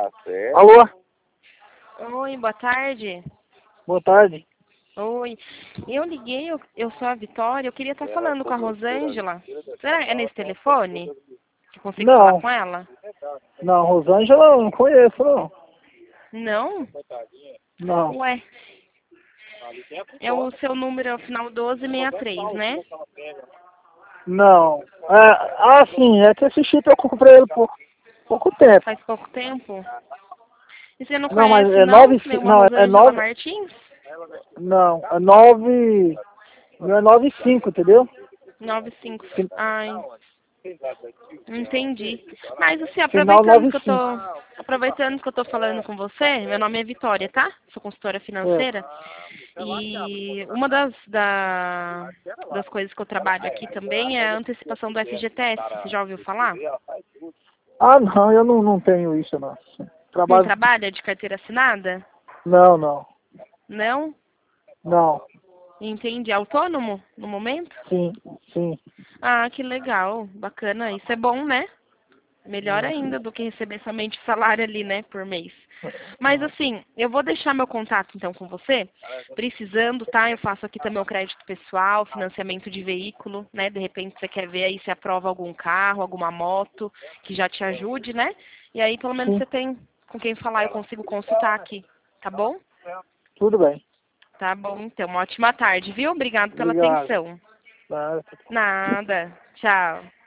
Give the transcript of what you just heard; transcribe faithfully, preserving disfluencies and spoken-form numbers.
Alô? Oi, boa tarde. Boa tarde. Oi. Eu liguei, eu, eu sou a Vitória, eu queria estar falando com a Rosângela. Será que é nesse telefone? Que eu consigo Não. falar com ela? Não, Rosângela eu não conheço, não. Não? Não. Ué. É o seu número, é o final doze sessenta e três, né? Não. É, ah, sim, é que esse chip eu comprei ele por pouco tempo. Faz pouco tempo. E você não Não, mas conhece, é não? nove, Nenhuma não, é Rosângela nove, Martins? não, é nove, não é nove cinco, entendeu? nove cinco. Fin- Ai, entendi. Mas assim, Final aproveitando nove que eu tô cinco. aproveitando que eu tô falando com você, meu nome é Vitória, tá? Sou consultora É. financeira. E uma das, da, das coisas que eu trabalho aqui também é a antecipação do F G T S. Você já ouviu falar? Ah, não, eu não, não tenho isso, não. Não Trabalho. trabalha de carteira assinada? Não, não. Não? Não. Entendi. Autônomo no momento? Sim, sim. Ah, que legal. Bacana. Isso é bom, né? Melhor É. ainda do que receber somente o salário ali, né, por mês. Mas É. assim, eu vou deixar meu contato então com você. Precisando, tá? Eu faço aqui também o crédito pessoal, financiamento de veículo, né? De repente você quer ver aí se aprova algum carro, alguma moto que já te ajude, né? E aí pelo menos Sim, você tem com quem falar, eu consigo consultar aqui, tá bom? tudo bem. Tá bom, então. Uma ótima tarde, viu? Obrigado pela Obrigado. atenção. Tá. Nada. Tchau.